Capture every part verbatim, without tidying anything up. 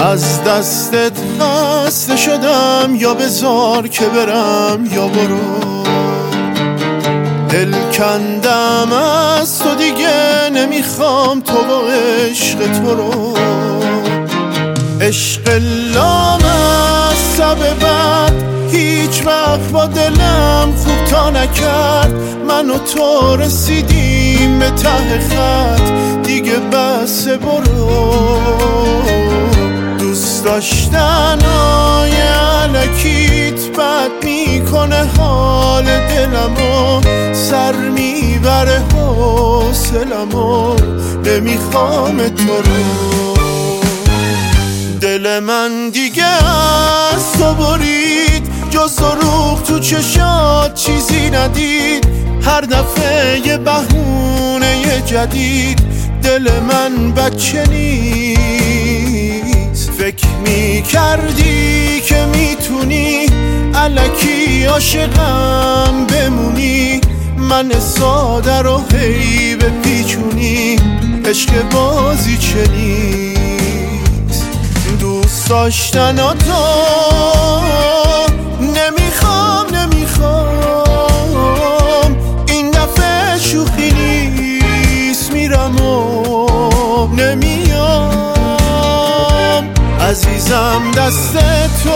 از دستت خسته شدم، یا بذار که برم یا برو. دل کندم از تو دیگه، نمیخوام تو و عشق تو رو. عشق لامصب بد هیچ وقت با دلم خوب تا نکرد. من و تو رسیدیم به ته خط، دیگه بس برو. دوست داشتن های علکیت بد میکنه حال دلمو، سر میبره حوصلمو، نمیخوام تو رو. دل من دیگه از تو برید، جز دروغ تو چشات چیزی ندید. هر دفعه یه بهونه جدید، دل من بچه نیست. فکر میکردی که میتونی الکی عاشقم بمونی، من ساده رو هی بپیچونی. عشق بازی چه نیست، دوست داشتن و تو نمیخوام نمیخوام. این دفعه شوخی نیست، میرم و نمیام. عزیزم دست تو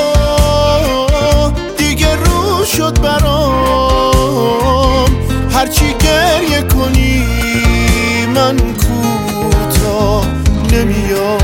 دیگه رو شد برام، هرچی گریه کنی من کوتاه نمیام.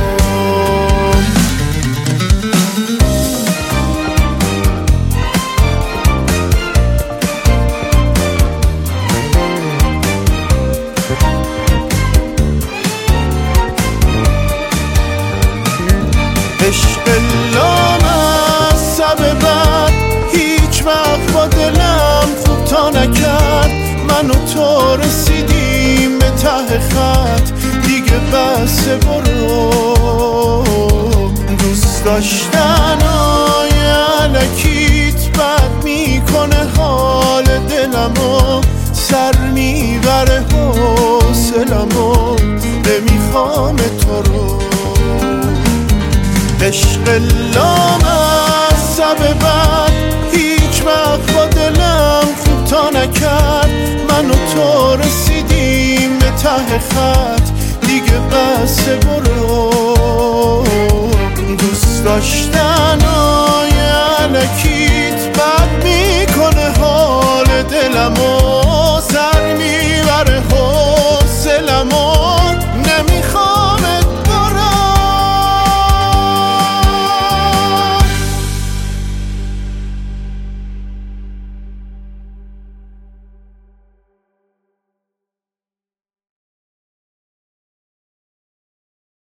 عشق لامصب بد هیچ وقت با دلم خوب تا نکرد. من و تو رسیدیم به ته خط، دیگه بس برو. دوست داشتن های علکیت بد میکنه حال دلمو، سر میبره حوصلمو، نمیخوام تو رو. عشق لامصب بد هیچ وقت با دلم خوب تا نکرد. من و تو رسیدیم به ته خط، دیگه بس برو. دوست داشتن های علکیت بد میکنه حال دلمو،